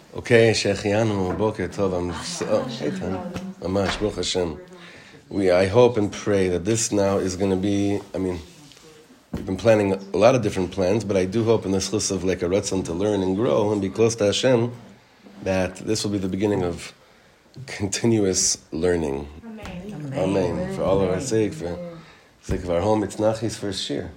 Okay, Shechianu, Boker Tov. Shaitan, Mamash, Baruch Hashem. I hope and pray that this now is going to be, we've been planning a lot of different plans, but I do hope in this chus of like a ratzon to learn and grow and be close to Hashem, that this will be the beginning of continuous learning. Amen. Amen. For all of our sake, for the sake of our home, it's Nachi's first shir.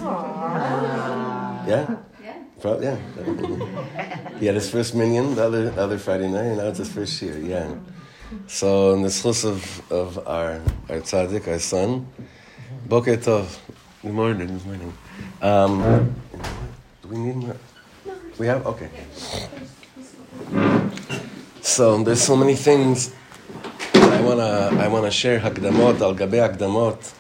Yeah? Yeah. He had his first minyan the other Friday night, and now it's his first year. Yeah. So in the schus of our tzaddik, our son, Boker Tov. Good morning. Do we need more? We have? Okay. So there's so many things I wanna share. Hakdamot al gabei hakdamot.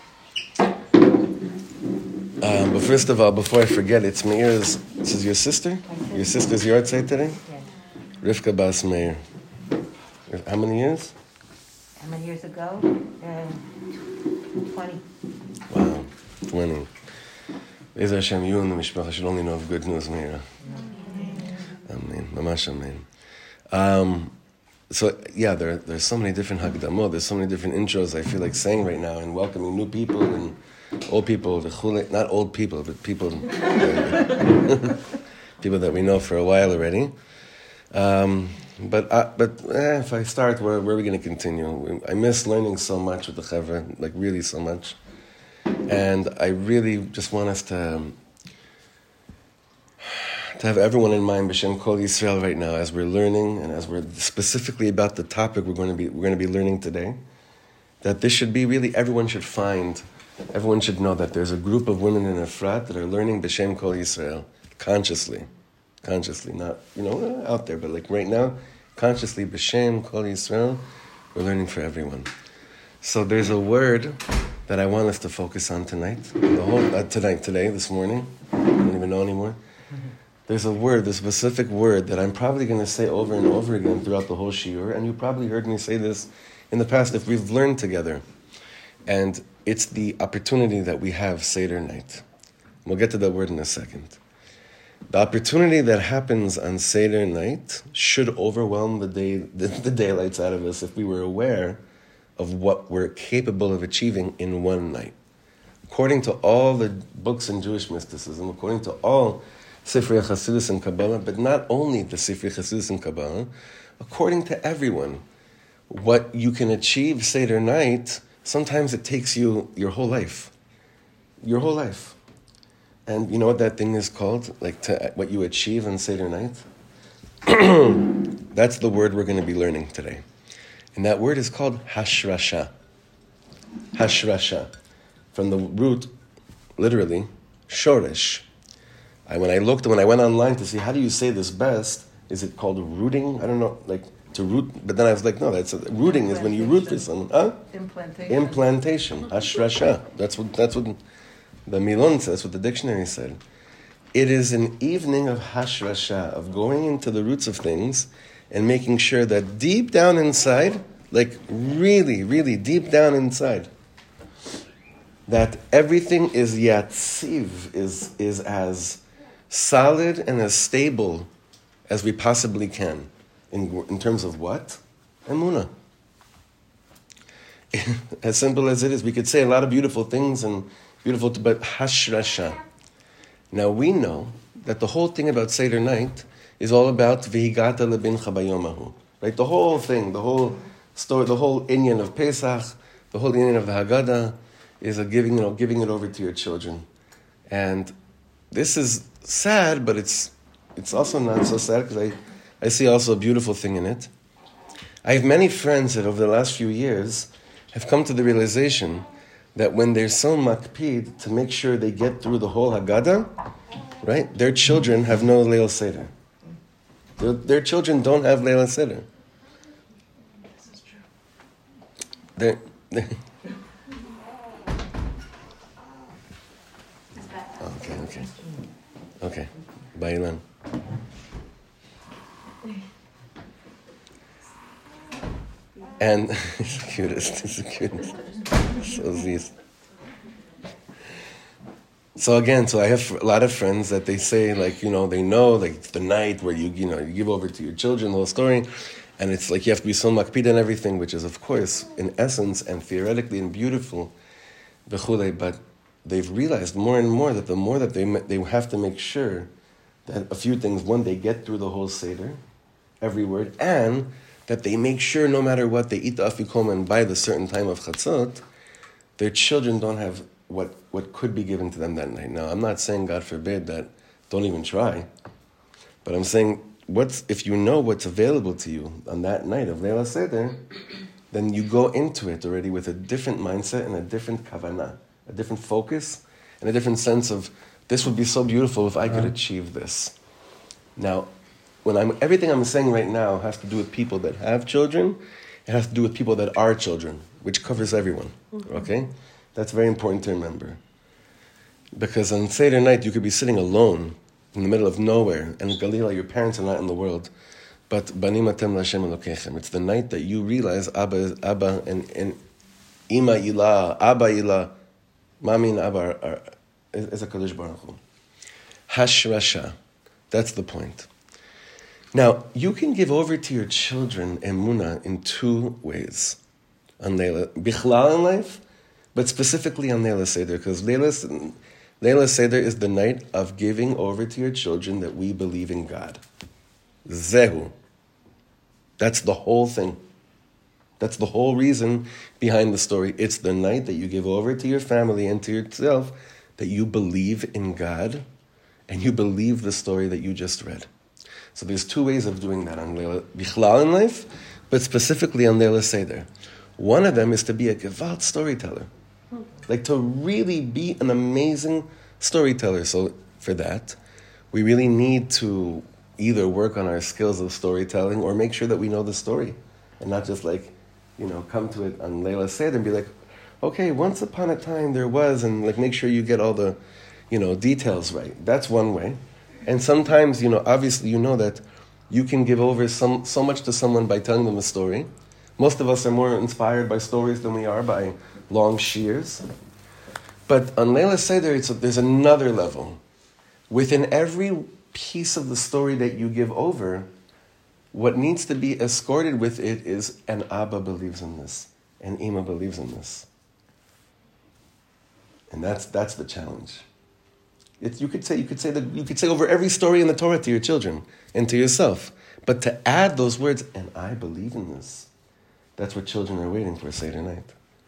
But first of all, before I forget, this is your sister? Your sister's yahrzeit today? Yes. Rivka Bas Meir. How many years? How many years ago? 20. Wow, 20. Be'ezer Hashem, you and the mishpacha should only know of good news, Meira. Amen. Mamash amen. So, yeah, there's so many different hakdamot, there's so many different intros I feel like saying right now, and welcoming new people and old people, not old people, but people people that we know for a while already. But if I start, where are we going to continue? I miss learning so much with the Chevra, like really so much. And I really just want us to have everyone in mind, B'Shem Kol Yisrael, right now, as we're learning, and as we're specifically about the topic we're going to be learning today, that this should be really, everyone should know that there's a group of women in Efrat that are learning B'Shem Kol Yisrael, consciously, not, out there, but like right now, consciously, B'Shem Kol Yisrael, we're learning for everyone. So there's a word that I want us to focus on tonight, this morning, I don't even know anymore. There's a specific word that I'm probably going to say over and over again throughout the whole shiur, and you probably heard me say this in the past if we've learned together. And it's the opportunity that we have Seder night. We'll get to that word in a second. The opportunity that happens on Seder night should overwhelm the daylights out of us if we were aware of what we're capable of achieving in one night. According to all the books in Jewish mysticism, according to all Sifrei Chassidus and Kabbalah, but not only the Sifrei Chassidus and Kabbalah, according to everyone, what you can achieve Seder night, sometimes it takes you your whole life. Your whole life. And you know what that thing is called? What you achieve on Seder night? That's the word we're going to be learning today. And that word is called Hashrasha. Hashrasha. From the root, literally, Shoresh. When I went online to see how do you say this best, is it called rooting? I don't know, to root, but then I was like, no, rooting is when you root for someone. Huh? Implantation. Hashrasha. That's what the Milon says, what the dictionary said. It is an evening of Hashrasha, of going into the roots of things and making sure that deep down inside, like really, really deep down inside, that everything is yatziv, is as solid and as stable as we possibly can. In terms of what? Emunah. As simple as it is. We could say a lot of beautiful things but Hashrasha. Now we know that the whole thing about Seder night is all about V'higata lebincha bayomahu. Right? The whole thing, the whole story, the whole inyan of Pesach, the whole inyan of the Haggadah is giving it over to your children. And this is sad, but it's also not so sad because I see also a beautiful thing in it. I have many friends that over the last few years have come to the realization that when they're so makpid to make sure they get through the whole Haggadah, right, their children have no Leil Seder. Their children don't have Leil Seder. This is true. Okay. Bye, Ilan. And it's the cutest. So So again, I have a lot of friends that they say, like, they know, like, the night where you give over to your children, the whole story, and it's like you have to be so makpid and everything, which is, of course, in essence and theoretically and beautiful, but they've realized more and more that the more that they have to make sure that a few things, one, they get through the whole Seder, every word, and that they make sure no matter what, they eat the afikom, and by the certain time of Chatzot, their children don't have what could be given to them that night. Now, I'm not saying, God forbid, that don't even try, but I'm saying, if you know what's available to you on that night of Leila Seder, then you go into it already with a different mindset and a different kavanah, a different focus, and a different sense of, this would be so beautiful if I could achieve this. Now, everything I'm saying right now has to do with people that have children. It has to do with people that are children, which covers everyone. Okay? That's very important to remember. Because on Seder night, you could be sitting alone in the middle of nowhere, and Galila, your parents are not in the world. But Banim Atem L'Hashem Elokechem. It's the night that you realize Abba is Abba, and Ima Ilah, Abba Ilah, Mami and Abba is a Kadosh Baruch Hu. Hashrasha. That's the point. Now, you can give over to your children emunah in two ways. On Leila, bichlal in life, but specifically on Leila Seder, because Leila Seder is the night of giving over to your children that we believe in God. Zehu. That's the whole thing. That's the whole reason behind the story. It's the night that you give over to your family and to yourself that you believe in God and you believe the story that you just read. So there's two ways of doing that on Leila Bichlal in life, but specifically on Leila Seder. One of them is to be a gewalt storyteller. Like to really be an amazing storyteller. So for that, we really need to either work on our skills of storytelling or make sure that we know the story. And not just come to it on Leila Seder and be like, okay, once upon a time there was, and make sure you get all the, details right. That's one way. And sometimes, obviously that you can give over so much to someone by telling them a story. Most of us are more inspired by stories than we are by long shears. But on Leila Seder, there's another level. Within every piece of the story that you give over, what needs to be escorted with it is, and Abba believes in this, and Ima believes in this. And that's the challenge. You could say over every story in the Torah to your children and to yourself. But to add those words, and I believe in this, that's what children are waiting for Seder night.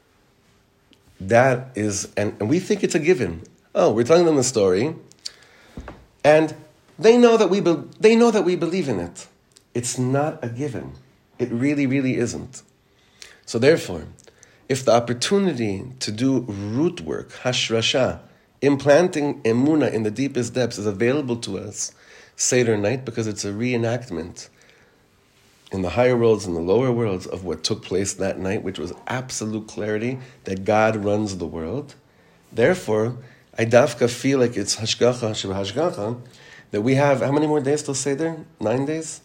That is, and we think it's a given. Oh, we're telling them a story, and they know that we believe in it. It's not a given. It really, really isn't. So therefore, if the opportunity to do root work, hashrasha, implanting emunah in the deepest depths is available to us Seder night, because it's a reenactment in the higher worlds and the lower worlds of what took place that night, which was absolute clarity that God runs the world. Therefore, I dafka feel like it's hashgacha shebahashgacha, that we have, how many more days till Seder? 9 days?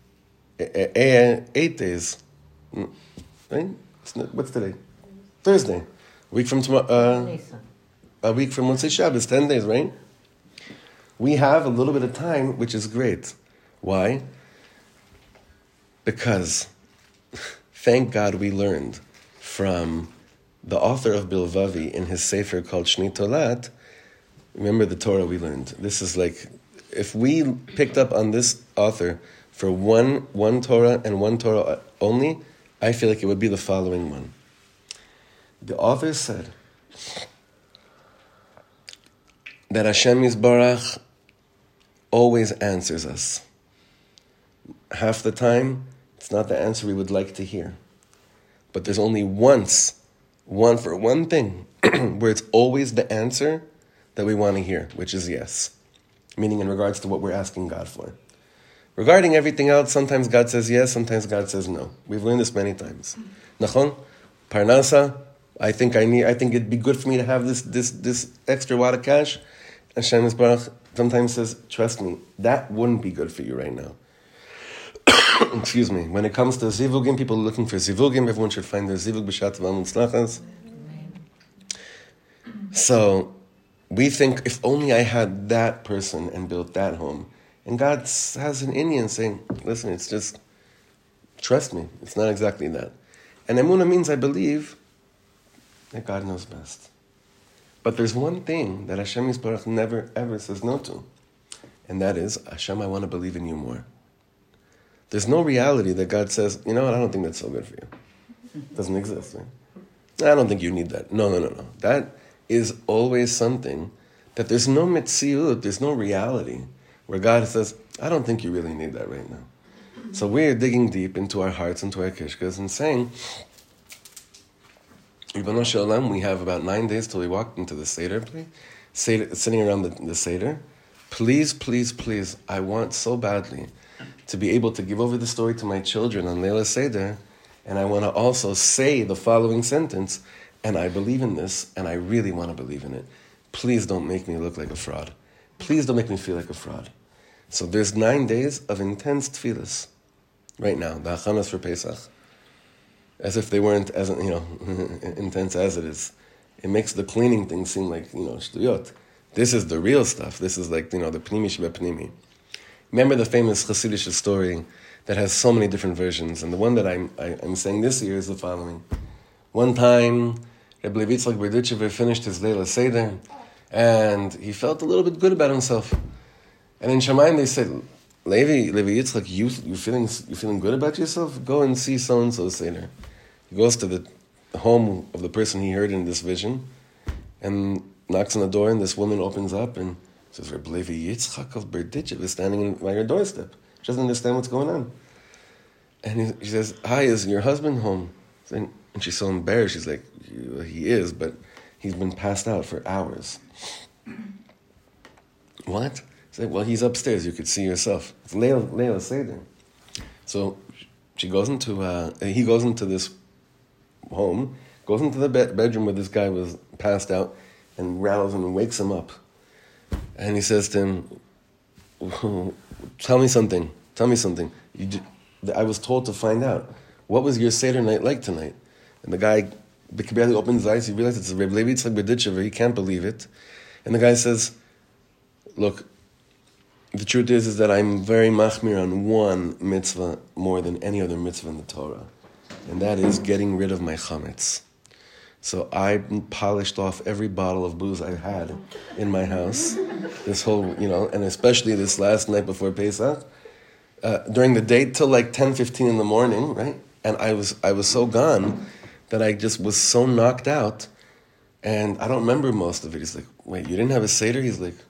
8 days. Right? What's today? Thursday. A week from tomorrow. A week from Motzei Shabbos, 10 days, right? We have a little bit of time, which is great. Why? Because, thank God we learned from the author of Bilvavi in his sefer called Shnei Tolat. Remember the Torah we learned. This is like, if we picked up on this author for one Torah and one Torah only, I feel like it would be the following one. The author said that Hashem Yisbarach always answers us. Half the time, it's not the answer we would like to hear. But there's only one thing, where it's always the answer that we want to hear, which is yes. Meaning in regards to what we're asking God for. Regarding everything else, sometimes God says yes, sometimes God says no. We've learned this many times. Nachon, Parnasa, I think it'd be good for me to have this extra wad of cash. Hashem Yisbarach sometimes says, trust me, that wouldn't be good for you right now. Excuse me. When it comes to zivugim, people are looking for zivugim. Everyone should find their zivug b'shat v'al mutzlachas. So, we think, if only I had that person and built that home. And God has an Indian saying, listen, it's just, trust me, it's not exactly that. And emunah means I believe that God knows best. But there's one thing that Hashem Yisbarach never ever says no to. And that is, Hashem, I want to believe in you more. There's no reality that God says, you know what, I don't think that's so good for you. It doesn't exist, right? I don't think you need that. No. That is always something that there's no metziut, there's no reality where God says, I don't think you really need that right now. So we're digging deep into our hearts, into our kishkas, and saying, Ribono Shel Olam, we have about 9 days till we walk into the Seder, sitting around the Seder. Please, please, please, I want so badly to be able to give over the story to my children on Leila Seder, and I want to also say the following sentence, and I believe in this, and I really want to believe in it. Please don't make me look like a fraud. Please don't make me feel like a fraud. So there's 9 days of intense tefillas right now, the achanas for Pesach, as if they weren't as intense as it is. It makes the cleaning thing seem like shtuyot. This is the real stuff. This is like the pnimi shebepnimi. Remember the famous Hasidic story that has so many different versions, and the one that I'm saying this year is the following. One time, Reb Levi Yitzchak Berditchever finished his Leila Seder, and he felt a little bit good about himself. And in Shamayim they said, Levi Yitzchak, you feeling good about yourself? Go and see so-and-so Seder. He goes to the home of the person he heard in this vision, and knocks on the door, and this woman opens up and says, Reb Levi Yitzchak of Berditchever is standing by your doorstep. She doesn't understand what's going on. And she says, hi, is your husband home? And she's so embarrassed. She's like, he is, but he's been passed out for hours. What? She's like, well, he's upstairs. You could see yourself. It's Leila Seder. So he goes into this home, goes into the bedroom where this guy was passed out, and rattles him and wakes him up. And he says to him, tell me something. I was told to find out. What was your Seder night like tonight? And the guy barely opens his eyes. He realizes it's Reb Levi Yitzchak Berditchever. He can't believe it. And the guy says, look, the truth is that I'm very machmir on one mitzvah more than any other mitzvah in the Torah. And that is getting rid of my chametz. So I polished off every bottle of booze I had in my house. This whole, and especially this last night before Pesach. During the day till like 10:15 in the morning, right? And I was so gone that I just was so knocked out, and I don't remember most of it. He's like, wait, you didn't have a Seder? He's like,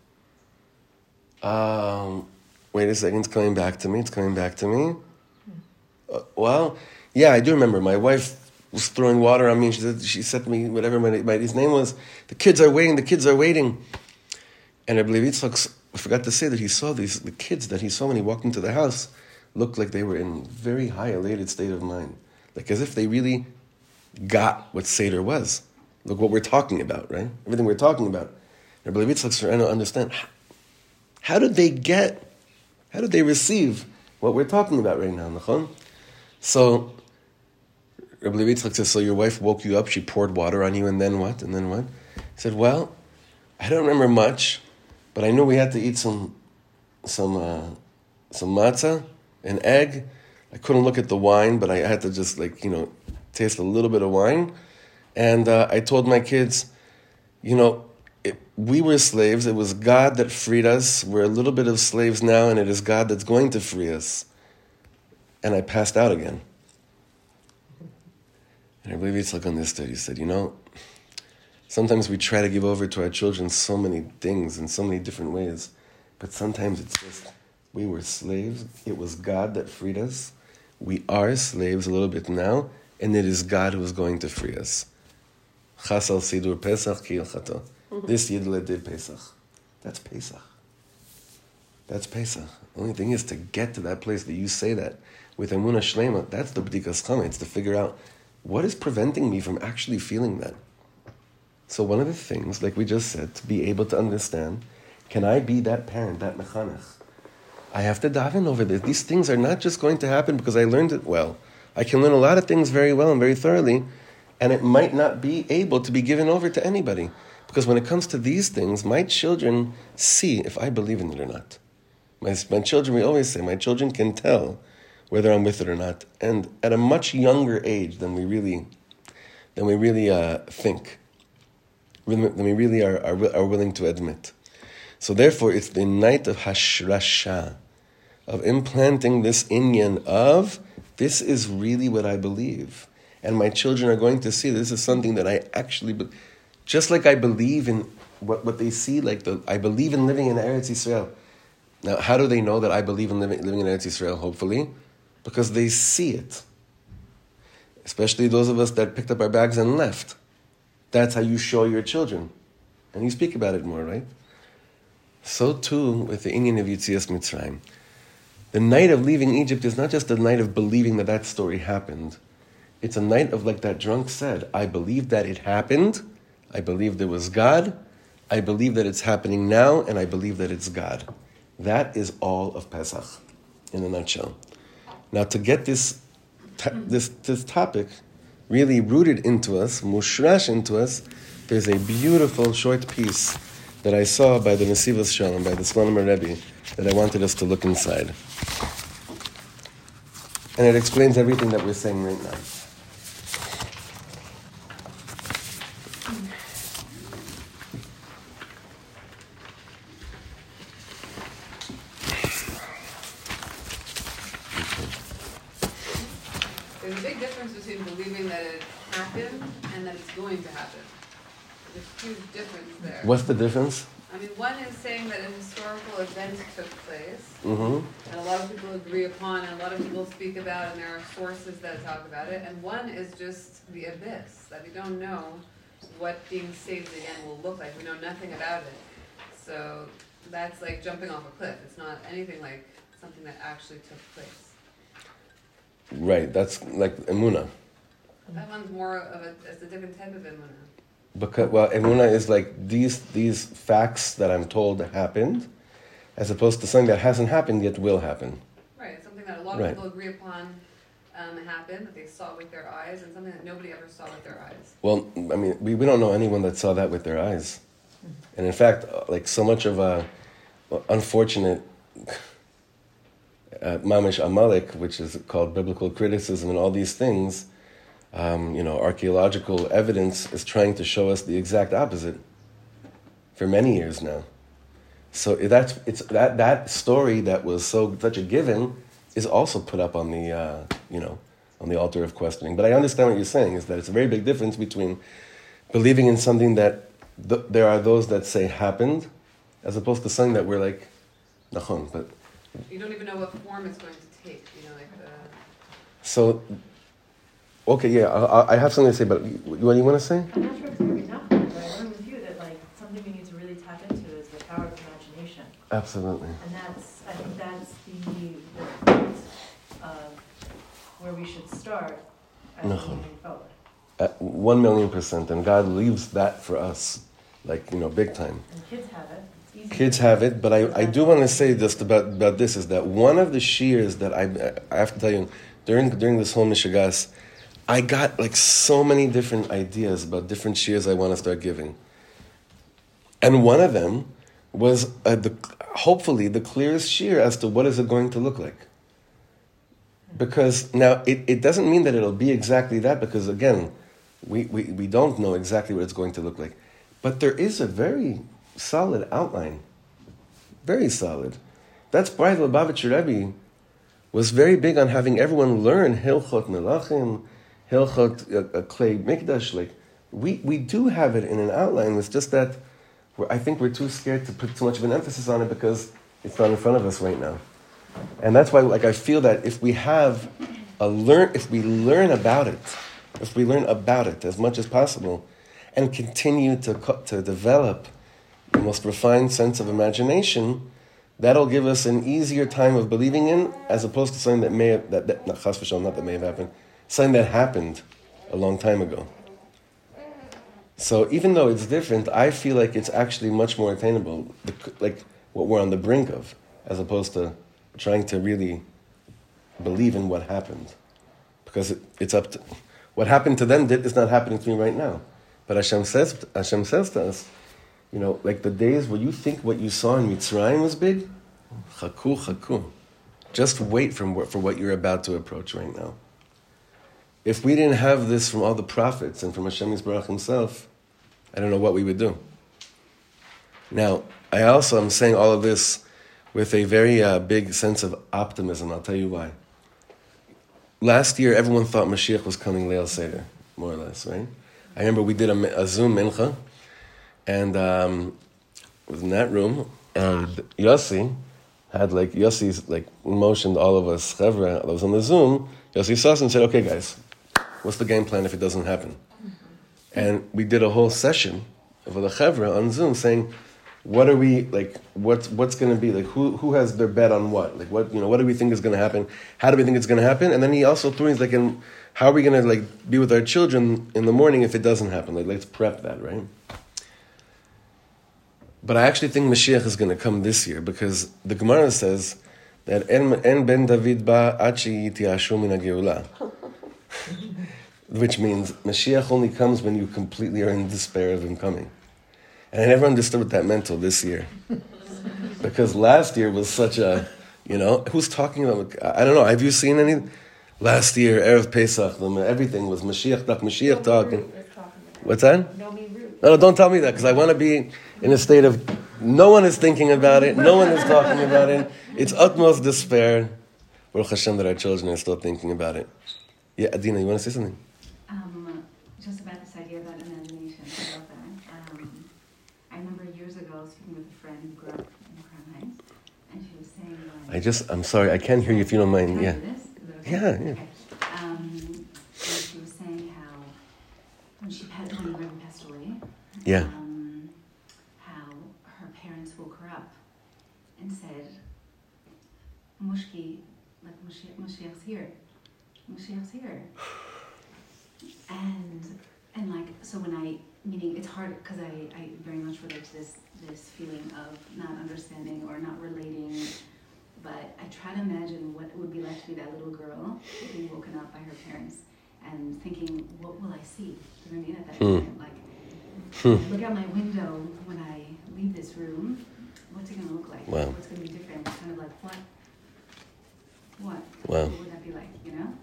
wait a second, it's coming back to me. Well, yeah, I do remember. My wife was throwing water on me, and she said to me, whatever his name was, the kids are waiting. And I believe Yitzchak forgot to say that he saw the kids that he saw when he walked into the house looked like they were in very high elated state of mind. Like as if they really got what Seder was. Look what we're talking about, right? Everything we're talking about. And I believe Yitzchak's trying to understand, how did they receive what we're talking about right now, Nachon? So Rabbi Yitzchak says, so your wife woke you up, she poured water on you, and then what? He said, well, I don't remember much, but I know we had to eat some matzah, an egg. I couldn't look at the wine, but I had to just taste a little bit of wine. And I told my kids, we were slaves. It was God that freed us. We're a little bit of slaves now, and it is God that's going to free us. And I passed out again. And I believe Yitzchak understood. He said, sometimes we try to give over to our children so many things in so many different ways, but sometimes it's just, we were slaves. It was God that freed us. We are slaves a little bit now, and it is God who is going to free us. Chasal Sidur Pesach ki ilchato. This Yidle did Pesach. That's Pesach. That's Pesach. The only thing is to get to that place that you say that with Emunah Shlema. That's the B'dikas Chama. It's to figure out what is preventing me from actually feeling that. So one of the things, like we just said, to be able to understand, can I be that parent, that mechanech? I have to daven over this. These things are not just going to happen because I learned it well. I can learn a lot of things very well and very thoroughly, and it might not be able to be given over to anybody. Because when it comes to these things, my children see if I believe in it or not. My children, we always say, my children can tell whether I'm with it or not, and at a much younger age than we really think, than we really are willing to admit. So therefore, it's the night of Hashrasha, of implanting this inyan of, this is really what I believe. And my children are going to see this is something that I actually believe. Just like I believe in what they see, I believe in living in Eretz Yisrael. Now, how do they know that I believe in living in Eretz Yisrael, hopefully? Because they see it. Especially those of us that picked up our bags and left. That's how you show your children. And you speak about it more, right? So too with the inyan of Yetzias Mitzrayim. The night of leaving Egypt is not just a night of believing that story happened. It's a night of, like that drunk said, I believe that it happened, I believe there was God, I believe that it's happening now, and I believe that it's God. That is all of Pesach, in a nutshell. Now to get this topic really rooted into us, mushrash into us, there's a beautiful short piece that I saw by the Nesivos Shalom, by the Slonim Rebbe, that I wanted us to look inside. And it explains everything that we're saying right now. There's a big difference between believing that it happened and that it's going to happen. There's a huge difference there. What's the difference? I mean, one is saying that a historical event took place, Mm-hmm. and a lot of people agree upon, and a lot of people speak about, and there are sources that talk about it. And one is just the abyss, that we don't know what being saved again will look like. We know nothing about it. So that's like jumping off a cliff. It's not anything like something that actually took place. Right, that's like Emunah. That one's more of it's a different type of emunah. Because, Emunah is like these facts that I'm told happened, as opposed to something that hasn't happened yet will happen. Right, it's something that a lot of people agree upon happened, that they saw with their eyes, and something that nobody ever saw with their eyes. Well, I mean, we don't know anyone that saw that with their eyes. And in fact, like so much of a unfortunate Mamish Amalek, which is called biblical criticism and all these things, archaeological evidence is trying to show us the exact opposite for many years now. So that story that was such a given is also put up on the on the altar of questioning. But I understand what you're saying, is that it's a very big difference between believing in something that there are those that say happened, as opposed to something that we're like, nachon, but you don't even know what form it's going to take, So, okay, yeah, I have something to say, but what do you want to say? I'm not sure it's going to be tough, but I learned with you that something we need to really tap into is the power of imagination. Absolutely. And I think that's the point of where we should start as we move forward. 1,000,000%, and God leaves that for us, big time. And kids have it. It's easy. Kids have it, but I do want to say just about this, is that one of the shears that I have to tell you, during this whole Mishigas, I got so many different ideas about different shears I want to start giving. And one of them was hopefully the clearest shear as to what is it going to look like. Because now it doesn't mean that it'll be exactly that, because again, we don't know exactly what it's going to look like. But there is a very solid outline. Very solid. That's why the Lubavitcher Rebbe was very big on having everyone learn Hilchot Melachim, Hilchot Klei Mikdash. We do have it in an outline. It's just that I think we're too scared to put too much of an emphasis on it because it's not in front of us right now. And that's why I feel that if we learn about it as much as possible, and continue to develop the most refined sense of imagination, that'll give us an easier time of believing in, as opposed to something that may have, not that may have happened, something that happened a long time ago. So even though it's different, I feel like it's actually much more attainable, like what we're on the brink of, as opposed to trying to really believe in what happened. Because it's up to, what happened to them is not happening to me right now. But Hashem says to us like the days where you think what you saw in Mitzrayim was big, chaku, chaku. Just wait for what you're about to approach right now. If we didn't have this from all the prophets and from Hashem Yisbarach himself, I don't know what we would do. Now, I also am saying all of this with a very big sense of optimism. I'll tell you why. Last year, everyone thought Mashiach was coming Leil Seder, more or less, right? I remember we did a Zoom mincha, and was in that room, and Yossi motioned all of us, Chevra, that was on the Zoom. Yossi saw us and said, okay, guys, what's the game plan if it doesn't happen? And we did a whole session of the Chevra on Zoom saying, what are we, what's going to be, who has their bet on what? What do we think is going to happen? How do we think it's going to happen? And then he also threw in, how are we going to, be with our children in the morning if it doesn't happen? Let's prep that, right? But I actually think Mashiach is going to come this year because the Gemara says that En ben David ba achi yitiashu min ha'geula, which means Mashiach only comes when you completely are in despair of him coming. And I never understood what that meant till this year. Because last year was such a, who's talking about, I don't know, have you seen any? Last year, Erev Pesach, everything was Mashiach talking. What's that? No, don't tell me that, because I want to be in a state of, no one is thinking about it, no one is talking about it. It's utmost despair. Baruch Hashem that our children are still thinking about it. Yeah, Adina, you want to say something? Just about this idea about imagination. I love that. I remember years ago speaking with a friend who grew up in Crown Heights, and she was saying, I'm sorry, I can't hear you if you don't mind. Can I Yeah. do this? Is it okay? Yeah. Okay. And she was saying how when her grandma passed away, Yeah. how her parents woke her up and said, Mushki, Mashiach's here. Mashiach's here. And so meaning it's hard because I very much relate to this feeling of not understanding or not relating, but I try to imagine what it would be like to be that little girl being woken up by her parents and thinking, what will I see? Do you know what I mean? At that moment, look out my window when I leave this room, what's it going to look like? Wow. What's going to be different? Kind of like, what? Wow. What would that be like,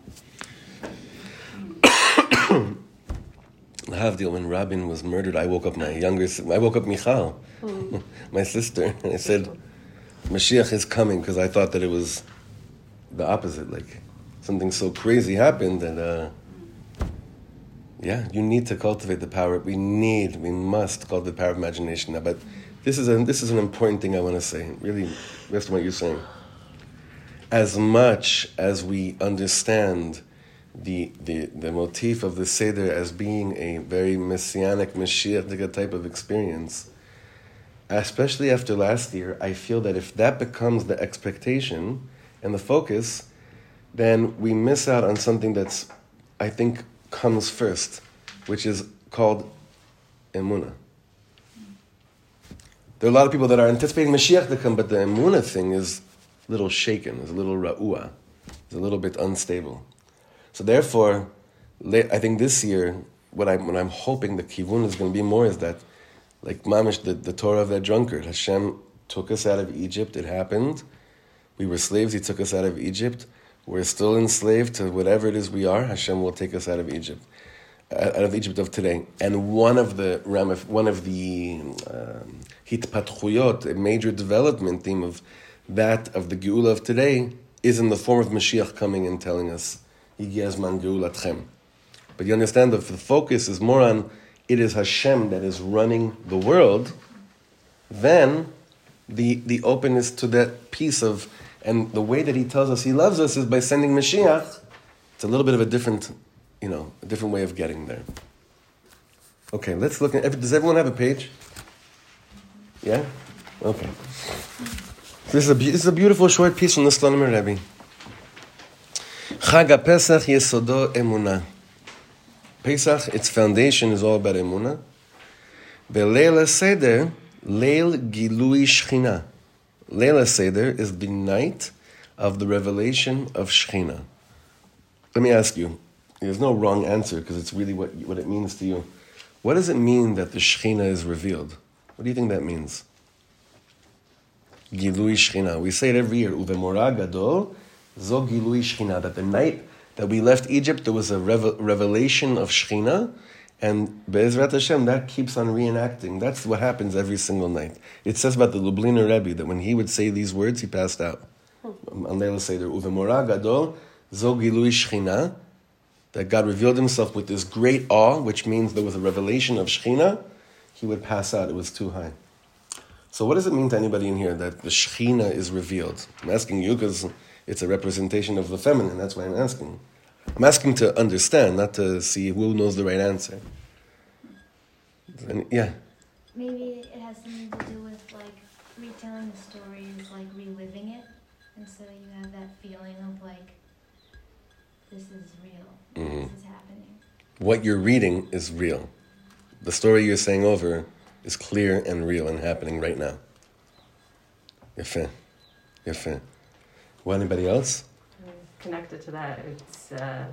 Lahavdil, when Rabin was murdered, I woke up Michal, my sister, and I said, Mashiach is coming, because I thought that it was the opposite, something so crazy happened, and you need to cultivate the power. We must cultivate the power of imagination now, but this is an important thing I want to say, really, based on what you're saying. As much as we understand the motif of the Seder as being a very messianic, Mashiach type of experience, especially after last year, I feel that if that becomes the expectation and the focus, then we miss out on something that's, I think, comes first, which is called Emunah. There are a lot of people that are anticipating Mashiach to come, but the Emunah thing is a little shaken, is a little ra'ua, is a little bit unstable. So therefore, I think this year, what I'm hoping the kivun is going to be more is that, mamish, the Torah of that drunkard. Hashem took us out of Egypt. It happened. We were slaves. He took us out of Egypt. We're still enslaved to whatever it is we are. Hashem will take us out of Egypt of today. And one of the hitpatchuyot, a major development theme of the Geula of today, is in the form of Mashiach coming and telling us, Higi Azman Geulatchem. But you understand that the focus is more on it is Hashem that is running the world, then the openness to that piece of, and the way that he tells us he loves us is by sending Mashiach. It's a little bit of a different way of getting there. Okay, let's look at, does everyone have a page? Yeah? Okay. This is a beautiful short piece from the Slonim Rebbe. Chag HaPesach Yesodo Emunah. Pesach, its foundation is all about Emunah. Leil HaSeder, Leil Gilui Shechina. Leil HaSeder is the night of the revelation of Shechina. Let me ask you, there's no wrong answer because it's really what it means to you. What does it mean that the Shechina is revealed? What do you think that means? Gilui Shechina. We say it every year. Uvemora gadol zo gilui Shechina. That the night that we left Egypt, there was a revelation of Shechina, and Be'ezrat Hashem, that keeps on reenacting. That's what happens every single night. It says about the Lubliner Rebbe that when he would say these words, he passed out. On Leila Seder, Uvemora gadol zo gilui Shechina, that God revealed himself with this great awe, which means there was a revelation of Shechina, he would pass out. It was too high. So what does it mean to anybody in here that the Shechina is revealed? I'm asking you because it's a representation of the feminine. That's why I'm asking. I'm asking to understand, not to see who knows the right answer. Yeah. Maybe it has something to do with like retelling the story is like reliving it, and so you have that feeling of like this is real, this is happening. What you're reading is real. The story you're saying over is clear and real and happening right now. Yefeh. Yefeh. Well, anybody else? Connected to that, it's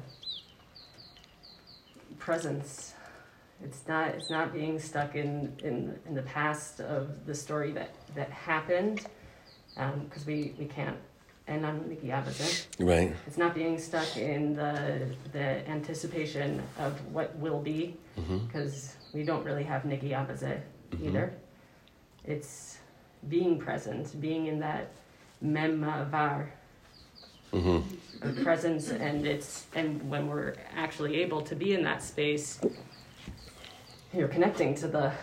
presence. It's not being stuck in the past of the story that happened, because we can't end on the Giyavazah. Right. It's not being stuck in the anticipation of what will be, because we don't really have Nigiyavaze either. It's being present, being in that mem ma'avar of presence, and when we're actually able to be in that space, you're connecting to the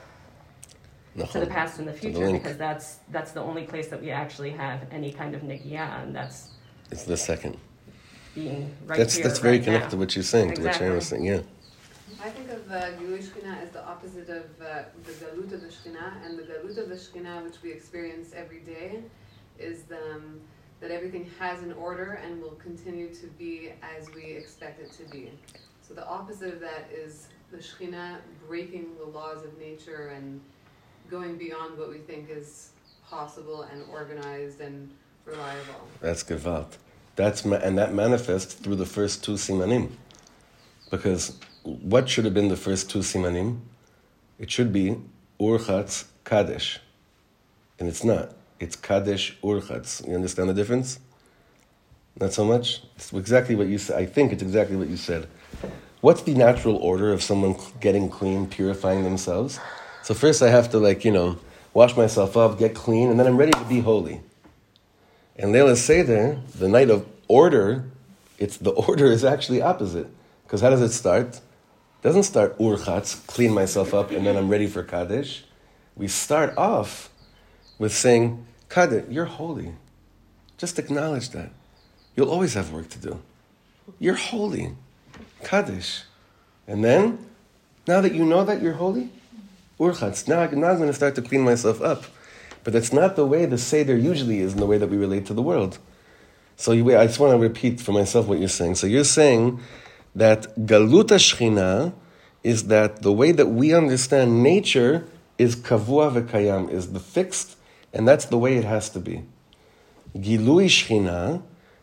past and the future, because that's the only place that we actually have any kind of nigiyah, and it's the second. Being right That's very right connected now. to what you're saying, to what Exactly. Sharon was saying, yeah. I think of Gilui Shechina as the opposite of the Galut of the Shechina, and the Galut of the Shechina, which we experience every day, is that everything has an order and will continue to be as we expect it to be. So the opposite of that is the Shechina breaking the laws of nature and going beyond what we think is possible and organized and reliable. That's Gewalt. And that manifests through the first two simanim. Because what should have been the first two simanim? It should be Urchatz Kadesh. And it's not. It's Kadesh Urchatz. You understand the difference? Not so much? It's exactly what you said. I think it's exactly what you said. What's the natural order of someone getting clean, purifying themselves? So first I have to wash myself up, get clean, and then I'm ready to be holy. And Leila Seder, the night of order, the order is actually opposite. Because how does it start? It doesn't start Urchatz, clean myself up, and then I'm ready for Kaddish. We start off with saying, Kaddish, you're holy. Just acknowledge that. You'll always have work to do. You're holy. Kaddish. And then, now that you know that you're holy, Urchatz. Now I'm going to start to clean myself up. But that's not the way the Seder usually is in the way that we relate to the world. So I just want to repeat for myself what you're saying. So you're saying that Galuta Shechina is that the way that we understand nature is Kavua v'Kayam, is the fixed, and that's the way it has to be. Gilui Shechina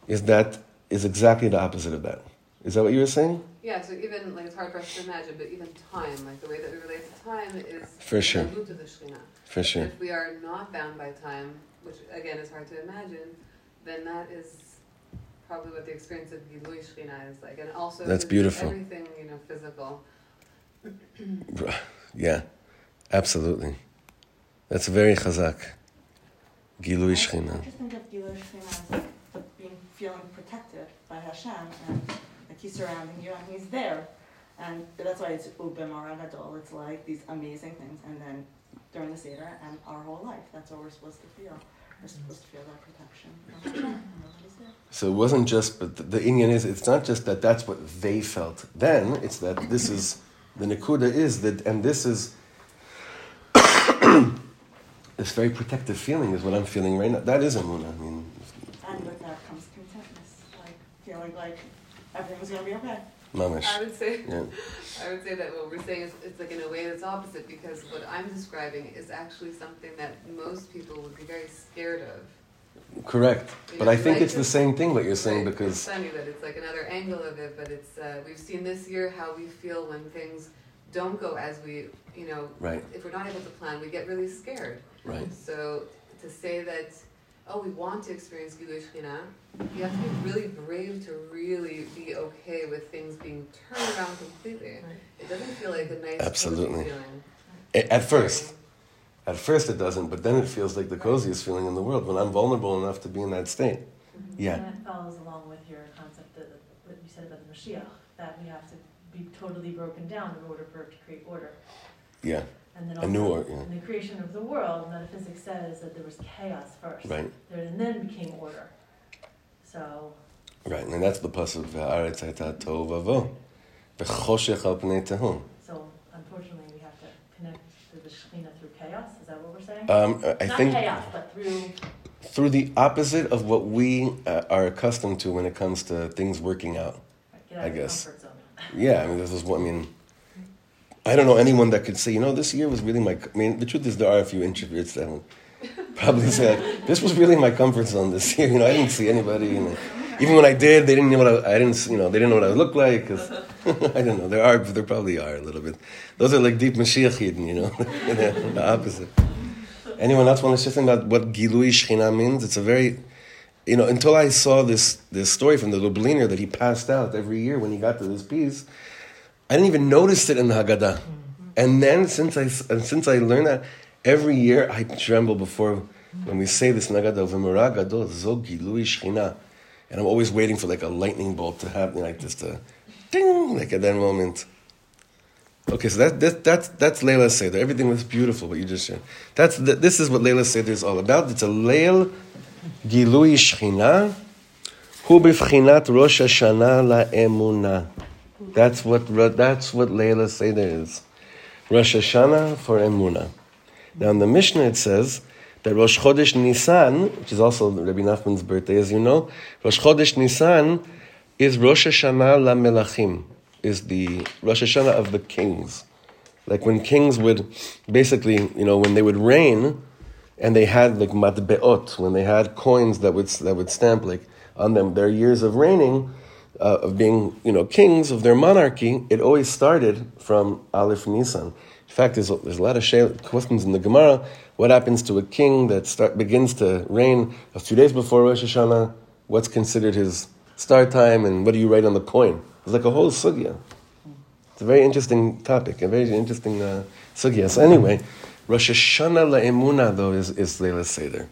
is exactly the opposite of that. Is that what you were saying? Yeah, so even, it's hard for us to imagine, but even time, the way that we relate to time is For sure. Galut of the Shechina. For sure. If we are not bound by time, which again is hard to imagine, then that is probably what the experience of Gilui Shechina is like. And also That's beautiful. Everything, physical. Yeah, absolutely. That's very chazak. Gilui Shechina. I just think of Gilui Shechina as feeling protected by Hashem, and He's surrounding you and He's there. And that's why it's Ubemara Gadol. It's like these amazing things. And then during the Seder and our whole life, that's what we're supposed to feel. We're supposed to feel that protection. So it wasn't just, but the Inyan is, it's not just that that's what they felt then, it's that this is, the Nekuda is that, and this is, this very protective feeling is what I'm feeling right now. That is Emunah. And with that comes contentness, feeling like everything's going to be okay. Mamish. I would say Yeah. that what we're saying is it's in a way that's opposite, because what I'm describing is actually something that most people would be very scared of. Correct. But I think it's the same thing what you're saying, Right. because It's funny that it's another angle of it, but it's we've seen this year how we feel when things don't go as we, Right. if we're not able to plan, we get really scared. Right. So to say that, we want to experience Gilui Shekhinah, you have to be really brave to really be okay with things being turned around completely. It doesn't feel like a nice Absolutely. cozy feeling. At first it doesn't, but then it feels like the coziest feeling in the world when I'm vulnerable enough to be in that state. Yeah. And that follows along with your concept that what you said about the Mashiach, that we have to be totally broken down in order for it to create order. Yeah. And then A new also, order, yeah. in the creation of the world, metaphysics says that there was chaos first. Right. And then became order. So. Right, and that's the pasuk v'haaretz hayta tohu vavo v'choshech al pnei tehom. So unfortunately, we have to connect to the Shekhinah through chaos. Is that what we're saying? I Not think chaos, but through the opposite of what we are accustomed to when it comes to things working out. get out I of your guess. comfort zone. Yeah, I mean, this is what I mean. I don't know anyone that could say, this year was really the truth is there are a few introverts that would probably say, this was really my comfort zone this year. I didn't see anybody. Even when I did, they didn't know what they didn't know what I looked like. Cause I don't know. There probably are a little bit. Those are like deep Mashiach Yidden, the opposite. Anyone else want to say something about what Gilui Shekhinah means? It's a very, until I saw this story from the Lubliner that he passed out every year when he got to this piece, I didn't even notice it in the Haggadah. And then since I learned that, every year I tremble before when we say this Haggadah, V'mora gadol zo Gilui Shekhinah. And I'm always waiting for like a lightning bolt to happen, like just a ding, like at that moment. Okay, so that's Leila Seder. Everything was beautiful, what you just said. This is what Leila Seder is all about. It's a Leil Gilui Shekhinah, Hu b'fchinat Rosh Hashanah la'emunah. That's what Leila Seder is. Rosh Hashanah for Emunah. Now in the Mishnah it says that Rosh Chodesh Nisan, which is also Rabbi Nachman's birthday, as you know, Rosh Chodesh Nisan is Rosh Hashanah LaMelachim, is the Rosh Hashanah of the kings. Like when kings would, basically, when they would reign, and they had like matbeot, when they had coins that would stamp like on them their years of reigning, of being kings of their monarchy, it always started from Aleph Nisan. In fact, there's a lot of questions in the Gemara. What happens to a king that begins to reign a few days before Rosh Hashanah? What's considered his start time, and what do you write on the coin? It's like a whole sugya. It's a very interesting topic, a very interesting sugya. So anyway, Rosh Hashanah la'emunah, though, is Leila Seder.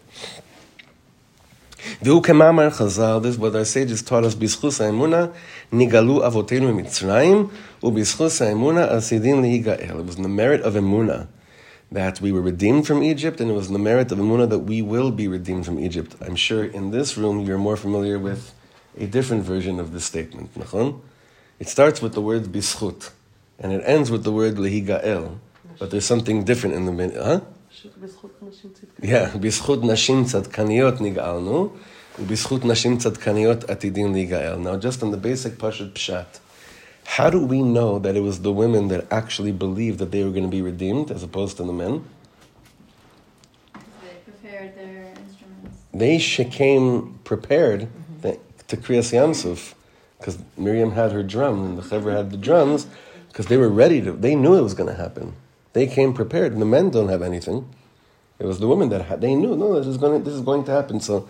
V'hu kemamar Chazal, this is what our sages taught us, b'schus ha'emunah nigalu avotenu mitzrayim, u'b'schus ha'emunah asidin lihigael. It was in the merit of emunah that we were redeemed from Egypt, and it was in the merit of emunah that we will be redeemed from Egypt. I'm sure in this room you're more familiar with a different version of this statement. It starts with the word b'schut, and it ends with the word lihigael, but there's something different in the middle. Huh? Yeah, b'schut nashim tzadkaniyot nig'alnu, u'b'schut nashim tzadkaniyot atidin ligael. Now, just on the basic Pashut Pshat, how do we know that it was the women that actually believed that they were going to be redeemed as opposed to the men? They prepared their instruments. They came prepared to Kriyas Yamsuf, because Miriam had her drum and the Chevra had the drums, because they were ready they knew it was going to happen. They came prepared, and the men don't have anything. It was the women they knew, this is going to happen. So,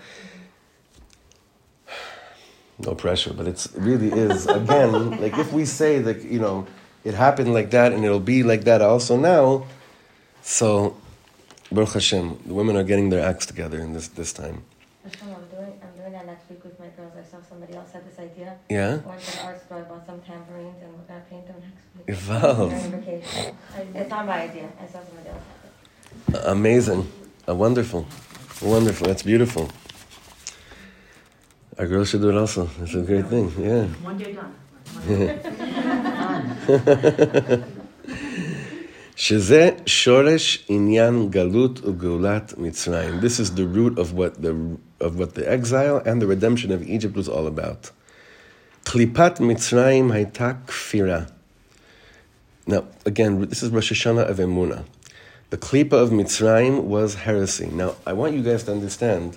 no pressure, but it really is, again, like if we say that, it happened like that and it'll be like that also now, so, Baruch Hashem, the women are getting their acts together in this time. I'm doing that next week with my girls. I saw somebody else had this idea. Yeah? I went to the art store, I bought some tambourines, and we're going to paint them next week. Wow. During vacation. It's not my idea. I saw somebody else have it. Amazing. Wonderful. That's beautiful. Our girls should do it also. It's a great thing. Yeah. One day done. Shezeh shoresh inyan galut ugeulat Mitzrayim. This is the root of what the exile and the redemption of Egypt was all about. Klipat Mitzrayim hayta kfira. Now, again, this is Rosh Hashanah of Emunah. The klipa of Mitzrayim was heresy. Now, I want you guys to understand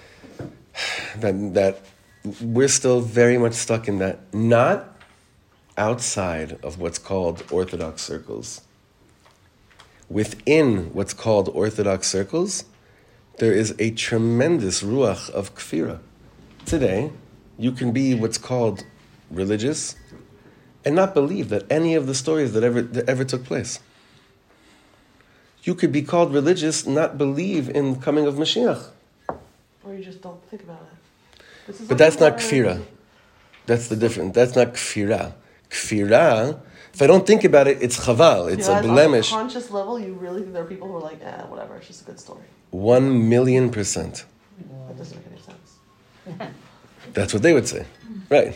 that we're still very much stuck in that. outside of what's called Orthodox circles. Within what's called Orthodox circles, there is a tremendous ruach of kfira. Today, you can be what's called religious and not believe that any of the stories that ever took place. You could be called religious, not believe in the coming of Mashiach. Or you just don't think about it. But that's not kfira. That's the difference. That's not kfira. Kfira, if I don't think about it, it's chaval. It's a blemish. On a conscious level, you really think there are people who are like, whatever, it's just a good story. 1,000,000%. That doesn't make any sense. That's what they would say. Right.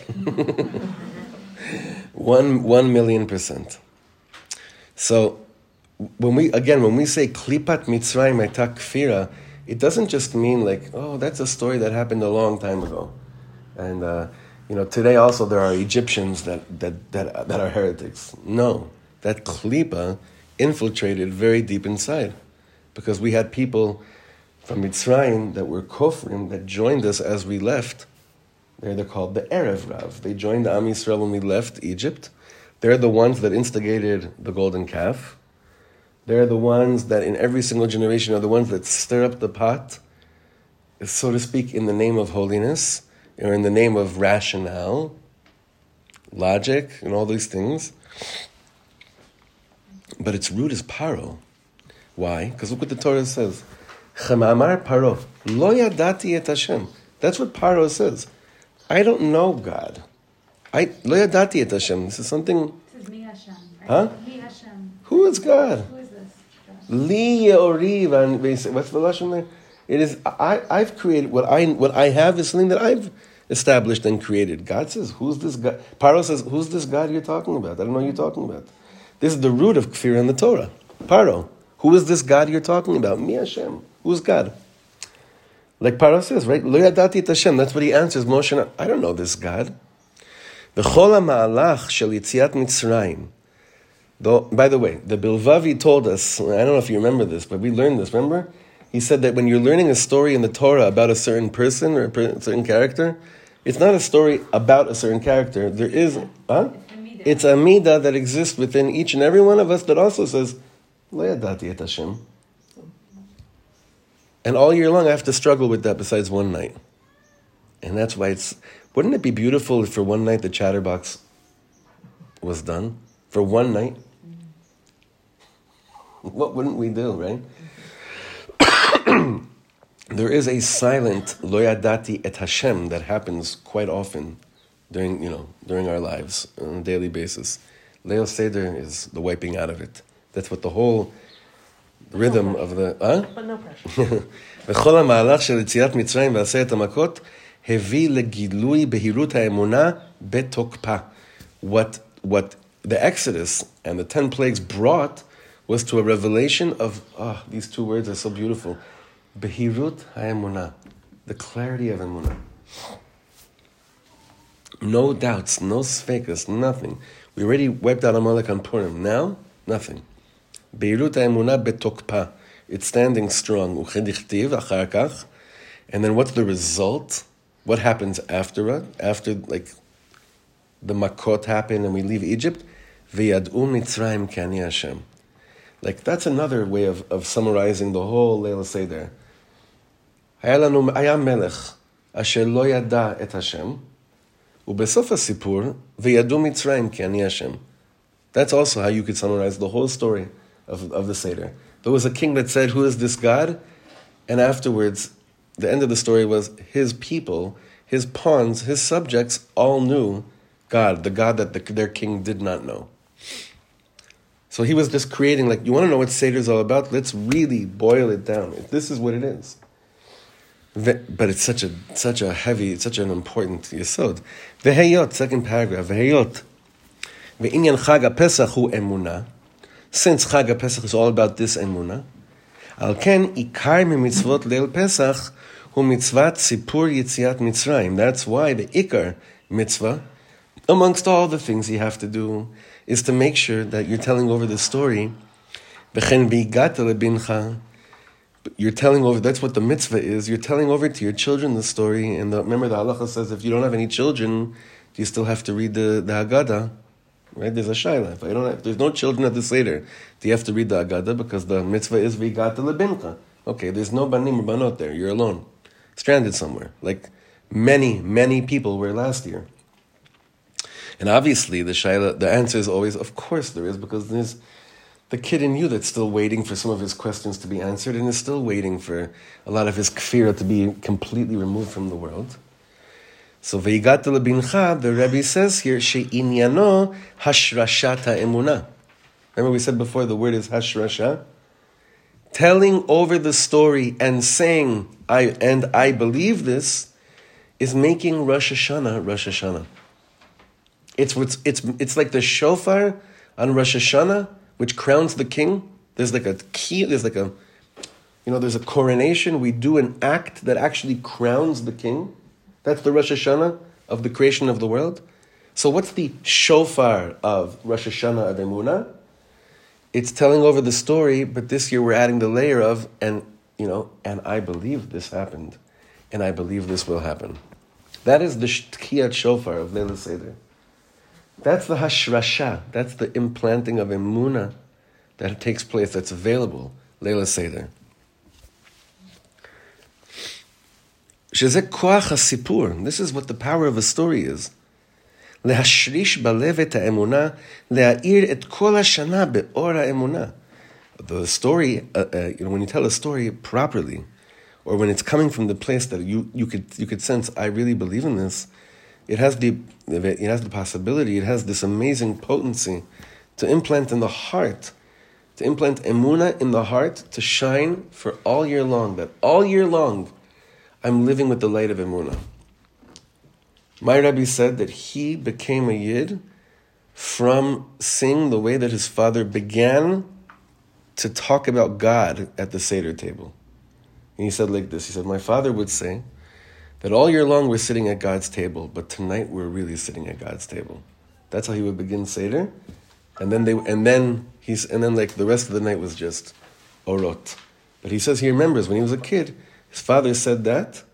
1,000,000%. So, when we say Klipat Mitzrayim Hayta Kfira, it doesn't just mean like, oh, that's a story that happened a long time ago. And, today also there are Egyptians that are heretics. No, that Klipa infiltrated very deep inside. Because we had people from Mitzrayim that were Kofrim that joined us as we left. They're called the Erev Rav. They joined the Am Yisrael when we left Egypt. They're the ones that instigated the golden calf. They're the ones that in every single generation are the ones that stir up the pot, so to speak, in the name of holiness, or in the name of rationale, logic, and all these things. But its root is Paro. Why? Because look what the Torah says. Chamamar Paro, lo yadati et Hashem. That's what Paro says. I don't know God. Lo yadati et Hashem. This is something... This is Mi Hashem, right? Huh? Mi Hashem. Who is God? Who is this? Li Yeoriv. What's the lashon there? It is I've created what I have is something that I've established and created. God says, who's this God? Paro says, who's this God you're talking about? I don't know what you're talking about. This is the root of kfir in the Torah. Paro, who is this God you're talking about? Mi Hashem. Who's God? Like Paro says, right? Lo yadati et Hashem. That's what he answers. Moshe, I don't know this God. V'chol ha'ma'alach shel yitziat Mitzrayim. Though, by the way, the Bilvavi told us, I don't know if you remember this, but we learned this, remember? He said that when you're learning a story in the Torah about a certain person or a certain character, it's not a story about a certain character. There is, it's a midah that exists within each and every one of us that also says, Lo yadati et Hashem. And all year long I have to struggle with that besides one night. And that's why wouldn't it be beautiful if for one night the chatterbox was done? For one night? What wouldn't we do, right? There is a silent Lo yadati et Hashem that happens quite often during our lives on a daily basis. Leil Seder is the wiping out of it. That's what the whole rhythm of the... But no pressure. וכל המהלך של יציאת מצרים ועשרת המכות הביא לגילוי בהירות האמונה בתוקפה. What the Exodus and the 10 plagues brought was to a revelation of, these two words are so beautiful, Behirut ha'emunah, the clarity of emunah. No doubts, no sfekas, nothing. We already wiped out Amalek on Purim. Now, nothing. Behirut ha'emunah betokpa. It's standing strong. Uchedichtiv achar kach. And then what's the result? What happens after it? After, the makot happen and we leave Egypt? V'yad'u Mitzrayim ki ani Hashem. That's another way of summarizing the whole Leil Seder. היה מלך אשר לא ידע את השם, ובסוף הסיפור, וידעו מצרים כי אני השם. That's also how you could summarize the whole story of the Seder. There was a king that said, who is this God? And afterwards, the end of the story was his people, his pawns, his subjects all knew God, the God that their king did not know. So he was just creating, you want to know what Seder is all about? Let's really boil it down. This is what it is. But it's such a heavy, it's such an important yesod. Veheyot, second paragraph. Veheyot. Ve'inyan Chag HaPesach hu emunah. Since Chag HaPesach is all about this emunah, al ken ikar mitzvot Leil Pesach hu mitzvat sipur yitziat Mitzrayim. That's why the ikar mitzvah, amongst all the things you have to do, is to make sure that you're telling over the story. V'chen v'igata lebincha. You're telling over, that's what the mitzvah is. You're telling over to your children the story. And remember the halacha says if you don't have any children, do you still have to read the Haggadah? right? There's a shayla. If there's no children at the Seder, do you have to read the Agada? Because the mitzvah is V'yigata lebincha. Okay, there's no banim or banot there. You're alone. Stranded somewhere. Like many, many people were last year. And obviously the answer is always, of course there is, because there's the kid in you that's still waiting for some of his questions to be answered and is still waiting for a lot of his kfirah to be completely removed from the world. So V'yigata lebincha, the Rebbe says here, she'inyano hashrashat ha'emunah. Remember we said before the word is hashrasha? Telling over the story and saying, I believe this, is making Rosh Hashanah Rosh Hashanah. It's like the shofar on Rosh Hashanah, which crowns the king. There's a coronation. We do an act that actually crowns the king. That's the Rosh Hashanah of the creation of the world. So what's the shofar of Rosh Hashanah of Emunah? It's telling over the story, but this year we're adding the layer of, and I believe this happened, and I believe this will happen. That is the Tkiyat Shofar of Leila Seder. That's the Hashrasha. That's the implanting of Emunah that takes place, that's available, Leila Seder. Shezeh koach hasipur. This is what the power of a story is. Lehashrish balev et ha'emunah, le'a'ir et kol hashana be'or ha'emunah. The story, when you tell a story properly, or when it's coming from the place that you could sense, I really believe in this, it has the possibility, it has this amazing potency to implant in the heart, to implant emunah in the heart, to shine for all year long, that all year long I'm living with the light of emunah. My Rebbe said that he became a Yid from seeing the way that his father began to talk about God at the Seder table. And he said like this, he said, my father would say that all year long we're sitting at God's table, but tonight we're really sitting at God's table. That's how he would begin Seder. And then like the rest of the night was just orot. But he says he remembers when he was a kid, his father said that,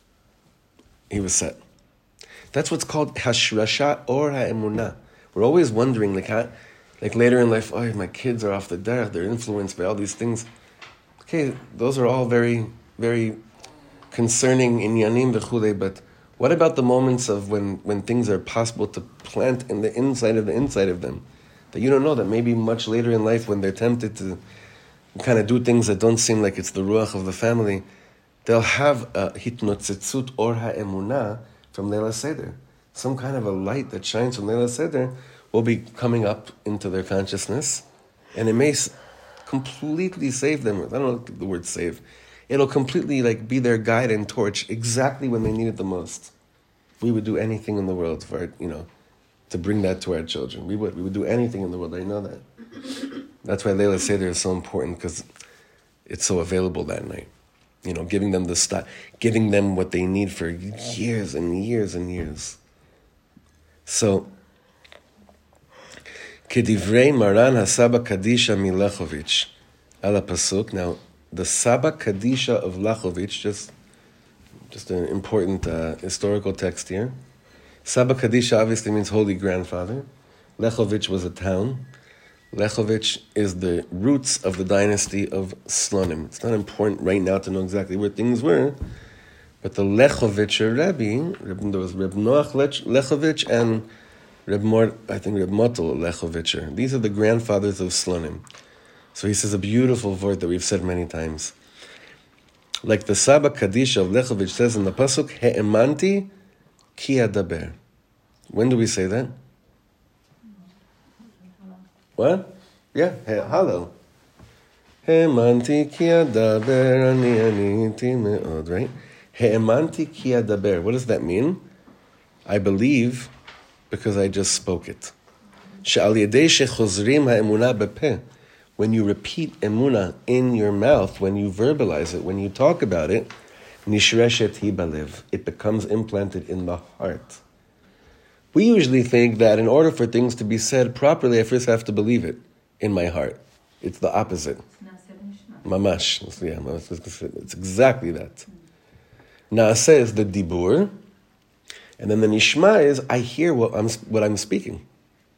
he was set. That's what's called hashrasha or ha'emunah. We're always wondering, like later in life, oh, my kids are off the derech, they're influenced by all these things. Okay, those are all very, very concerning inyanim v'chulei, but what about the moments of when things are possible to plant in the inside of them? That you don't know, that maybe much later in life when they're tempted to kind of do things that don't seem like it's the ruach of the family, they'll have a hitnotzitzut or ha'emunah from Leila Seder. Some kind of a light that shines from Leila Seder will be coming up into their consciousness, and it may completely save them. I don't know the word save. It'll completely be their guide and torch exactly when they need it the most. We would do anything in the world for to bring that to our children. We would do anything in the world. I know that. That's why Leila Seder is so important, because it's so available that night. Giving them giving them what they need for years and years and years. So, Kedivrei Maran HaSaba Kadisha Milechovich ala pasuk. Now, the Saba Kadisha of Lachovich, just an important historical text here. Saba Kadisha obviously means holy grandfather. Lechovich was a town. Lechovich is the roots of the dynasty of Slonim. It's not important right now to know exactly where things were, but the Lechovitcher Rebbe, there was Reb Noach Lechovich and Reb Motel Lechovitcher. These are the grandfathers of Slonim. So he says a beautiful word that we've said many times. Like the Saba Kadisha of Lechovich says in the pasuk, He'emanti ki adaber. When do we say that? What? Yeah, Hallel. He'emanti ki adaber ani aniti me'od, right? He'emanti ki adaber. What does that mean? I believe because I just spoke it. She'al yedei shechozrim ha'emunah bepeh. When you repeat emunah in your mouth, when you verbalize it, when you talk about it, nishreshet hi balev. It becomes implanted in the heart. We usually think that in order for things to be said properly, I first have to believe it in my heart. It's the opposite. Mamash. Yeah, it's exactly that. Naaseh is the dibur, and then the nishma is I hear what I'm speaking.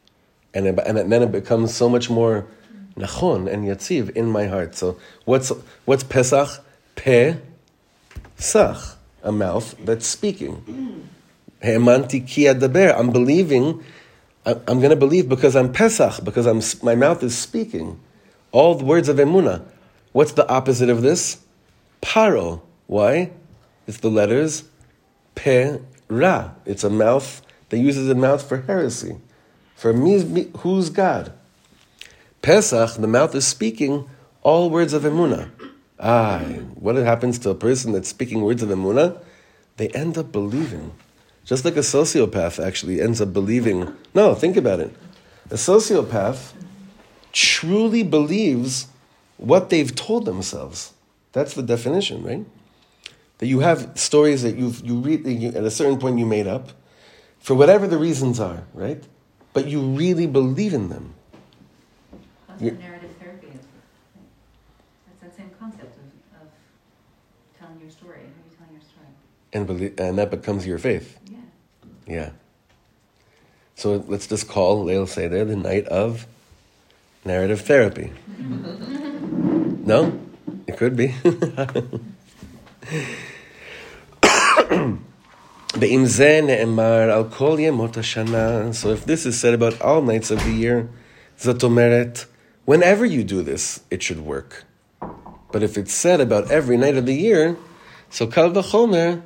and then it becomes so much more nachon and yatziv in my heart. So what's Pesach? Pesach, a mouth that's speaking. He'emanti ki adaber. I'm believing. I'm going to believe because I'm Pesach, because my mouth is speaking. All the words of emunah. What's the opposite of this? Paro. Why? It's the letters Pe Ra. It's a mouth that uses a mouth for heresy. For me, who's God? Pesach, the mouth is speaking all words of emunah. What happens to a person that's speaking words of emunah? They end up believing. Just like a sociopath actually ends up believing. No, think about it. A sociopath truly believes what they've told themselves. That's the definition, right? That you have stories that you read, at a certain point you made up, for whatever the reasons are, right? But you really believe in them. That's what narrative therapy is. That's that same concept of telling your story. How are you telling your story? And that becomes your faith. Yeah. Yeah. So let's just call Leil Seder the night of narrative therapy. No? It could be. So if this is said about all nights of the year, Zatomeret, whenever you do this, it should work. But if it's said about every night of the year, so Kal Vachomer,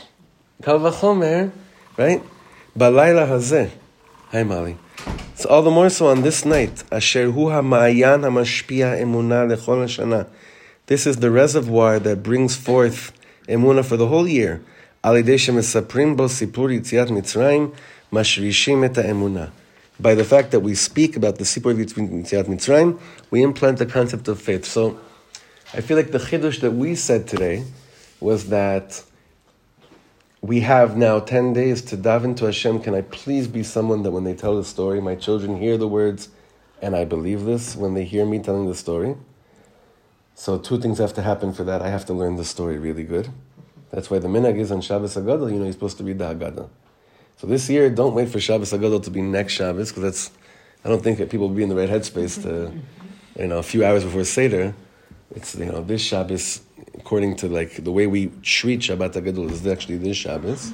right? Balayla hazeh. Hi, Mali. So all the more so on this night, Asher hu ha'ma'ayan ha'mashpia emunah lechol hashana. This is the reservoir that brings forth emunah for the whole year. Al yedei shemesaprim bo sipur yitziat Mitzrayim mashrishim et ha'emunah. By the fact that we speak about the sipur of Yitziat Mitzrayim, we implant the concept of faith. So I feel like the chiddush that we said today was that we have now 10 days to daven to Hashem. Can I please be someone that when they tell the story, my children hear the words, and I believe this when they hear me telling the story? So 2 things have to happen for that. I have to learn the story really good. That's why the minhag is on Shabbos HaGadol, you're supposed to read the Haggadah. So this year, don't wait for Shabbos HaGadol to be next Shabbos, because I don't think that people will be in the right headspace to, a few hours before Seder. It's, this Shabbos, according to the way we treat Shabbat HaGadol, is actually this Shabbos.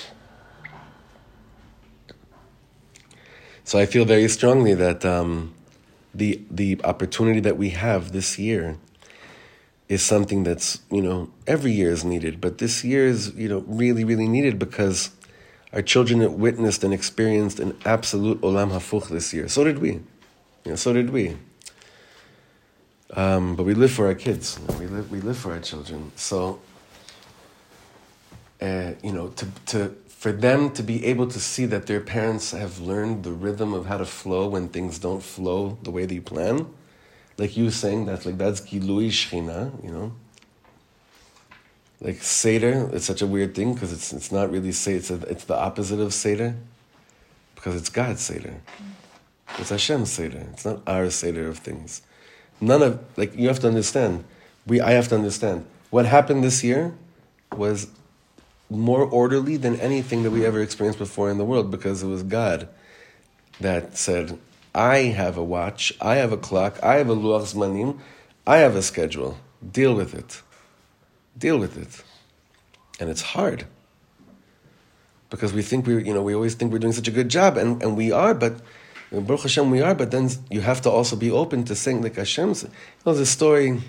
So I feel very strongly that the opportunity that we have this year is something that's, every year is needed, but this year is, really, really needed because our children have witnessed and experienced an absolute olam hafuch this year. So did we. But we live for our kids. We live for our children. So, for them to be able to see that their parents have learned the rhythm of how to flow when things don't flow the way they plan, like you saying, that's Gilui Shechina, Like Seder, it's such a weird thing because it's not really Seder, it's the opposite of Seder, because it's God's Seder. It's Hashem's Seder. It's not our Seder of things. You have to understand, I have to understand, what happened this year was more orderly than anything that we ever experienced before in the world, because it was God that said, I have a watch, I have a clock, I have a luach zmanim, I have a schedule. Deal with it. And it's hard. Because we think we always think we're doing such a good job, and we are, but Baruch Hashem we are, but then you have to also be open to saying like Hashem's. The story,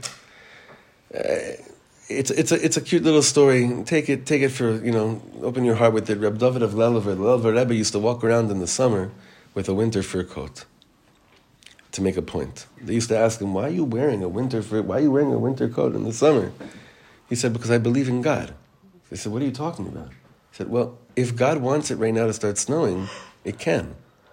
it's a cute little story. Take it for, open your heart with it. Reb David of Lelever, the Lelever Rebbe used to walk around in the summer with a winter fur coat to make a point. They used to ask him, why are you wearing a winter coat in the summer? He said, because I believe in God. They said, what are you talking about? He said, well, if God wants it right now to start snowing, it can.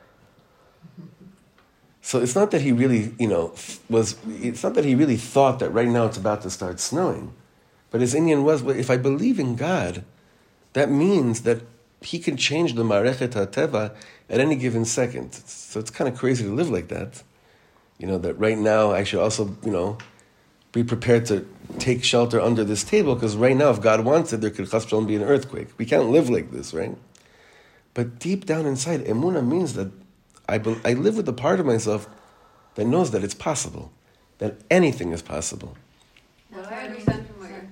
So it's not that he really, it's not that he really thought that right now it's about to start snowing. But his Indian was, well, if I believe in God, that means that he can change the Marechet HaTeva at any given second. So it's kind of crazy to live like that. That right now I should also, be prepared to take shelter under this table, because right now, if God wants it, there could chas v'shalom be an earthquake. We can't live like this, right? But deep down inside, emunah means that I live with the part of myself that knows that it's possible, that anything is possible. What I understand from what you're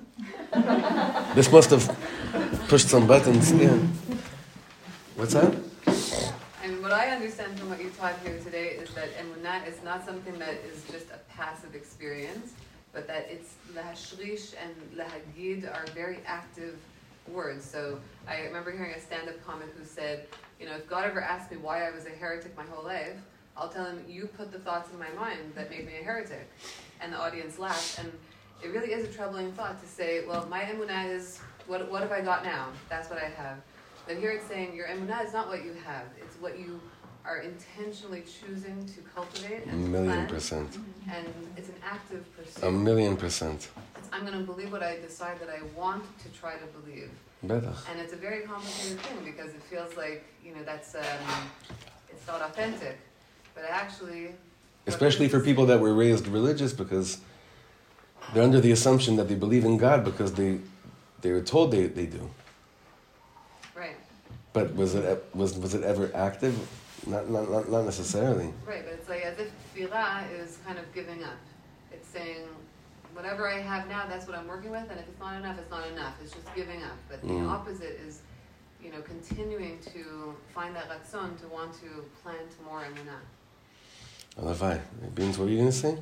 This must have pushed some buttons. Yeah. What's that? And what I understand from what you taught here today is that emunah is not something that is just a passive experience, but that it's lahashrish and lahagid are very active words. So I remember hearing a stand-up comic who said, if God ever asked me why I was a heretic my whole life, I'll tell him, you put the thoughts in my mind that made me a heretic. And the audience laughed. And it really is a troubling thought to say, well, my emunah is, what have I got now? That's what I have. But here it's saying your emunah is not what you have. It's what you are intentionally choosing to cultivate and to plant. 1,000,000%. And it's an active pursuit. 1,000,000%. I'm going to believe what I decide that I want to try to believe. Better. And it's a very complicated thing because it feels like, that's, it's not authentic. But actually... Especially for people that were raised religious, because they're under the assumption that they believe in God because they were told they do. Right. But was it ever active? Not necessarily. Right, but it's like as if tefillah is kind of giving up. It's saying, whatever I have now, that's what I'm working with, and if it's not enough, it's not enough. It's just giving up. But the opposite is, continuing to find that ratzon, to want to plant more emunah. Alavai, Beans, what were you going to say?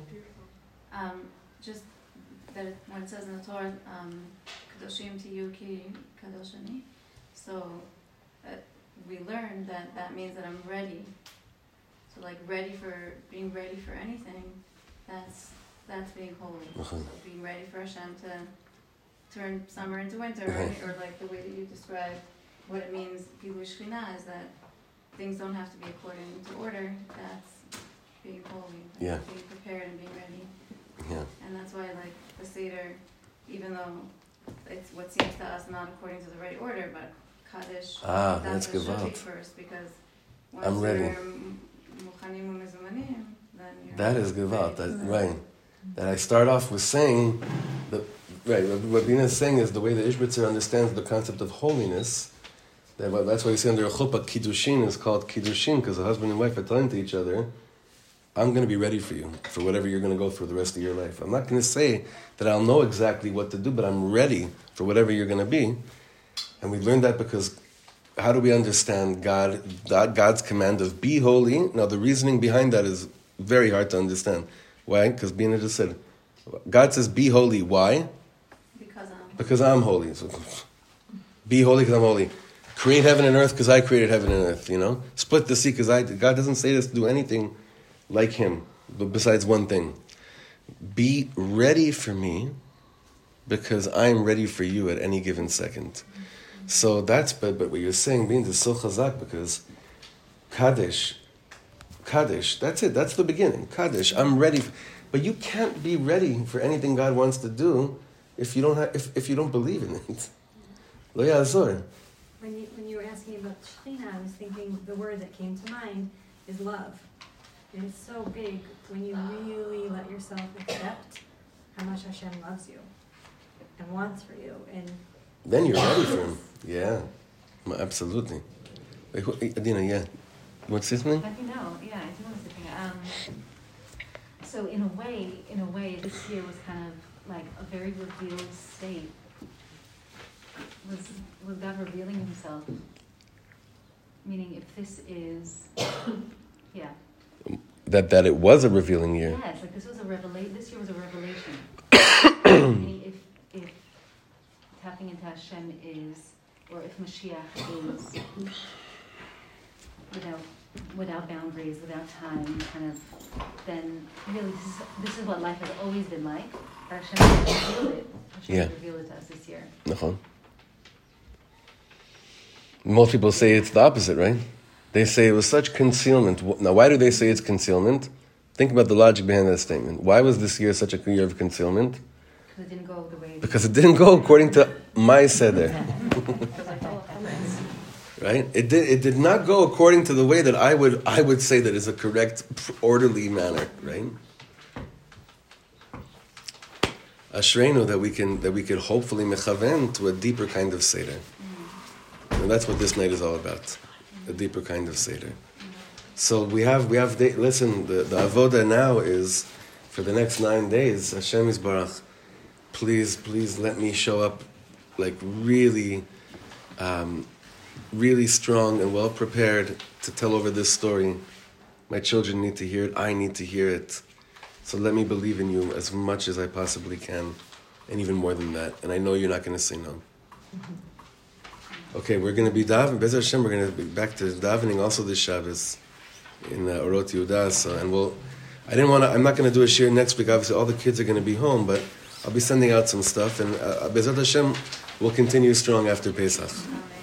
Just that when it says in the Torah, kadoshim tiyu ki kadoshani, so we learned that means that I'm ready. So being ready for anything, that's being holy. So being ready for Hashem to turn summer into winter, right? Or like the way that you described what it means, Gilui Shekhinah, is that things don't have to be according to order. That's being holy, being prepared and being ready. Yeah. And that's why, like, the Seder, even though it's what seems to us not according to the right order, but Kaddish, that's what should be gewalt. first, because once I'm ready. you're muchanim u'mezumanim, then you're... That is gewalt, right. That I start off with saying, what Bina is saying is the way the Ishbitzer understands the concept of holiness. That's why you see under a chuppah, Kiddushin is called Kiddushin, because the husband and wife are telling to each other, I'm going to be ready for you, for whatever you're going to go through the rest of your life. I'm not going to say that I'll know exactly what to do, but I'm ready for whatever you're going to be. And we learned that because how do we understand God's command of be holy? Now, the reasoning behind that is very hard to understand. Why? Because Bina just said, God says be holy. Why? Because I'm holy. So, be holy because I'm holy. Create heaven and earth because I created heaven and earth, Split the sea because I did. God doesn't say this to do anything like him, but besides one thing. Be ready for me because I'm ready for you at any given second. So that's, but what you're saying, Beans, is so chazak because Kaddish, that's it, that's the beginning. Kaddish, I'm ready. But you can't be ready for anything God wants to do if you don't if you don't believe in it. Lo ya'azor. When you were asking about Shekhinah, I was thinking the word that came to mind is love. And it's so big when you really let yourself accept how much Hashem loves you and wants for you. And then you're ready for him. Yeah, absolutely. Wait, Adina, yeah. You want to say something? I do want to say something. So in a way, this year was kind of like a very revealed state. Was God revealing himself? Meaning if this is, That it was a revealing year. Yes, like this year was a revelation. Meaning if tapping into Hashem is, or if Mashiach is without boundaries, without time, kind of, then really this is what life has always been like. But Hashem revealed it. Hashem revealed it to us this year. Most people say it's the opposite, right? They say it was such concealment. Now, why do they say it's concealment? Think about the logic behind that statement. Why was this year such a year of concealment? Because it didn't go the way... Because it didn't go according to my seder. Right? It did not go according to the way that I would say that is a correct, orderly manner, right? Ashreinu, that we could hopefully mechaven to a deeper kind of seder. And that's what this night is all about. A deeper kind of seder. So we have listen, the avoda now is for the next 9 days, Hashem Yisbarach, please let me show up like really really strong and well prepared to tell over this story. My children need to hear it, I need to hear it. So let me believe in you as much as I possibly can, and even more than that. And I know you're not going to say no. Okay, we're going to be davening. Be'ez Hashem, we're going to be back to davening also this Shabbos in Orot Yehuda. So, and I'm not going to do a shir next week. Obviously, all the kids are going to be home, but I'll be sending out some stuff. And Be'ez Hashem, we'll continue strong after Pesach. Amen.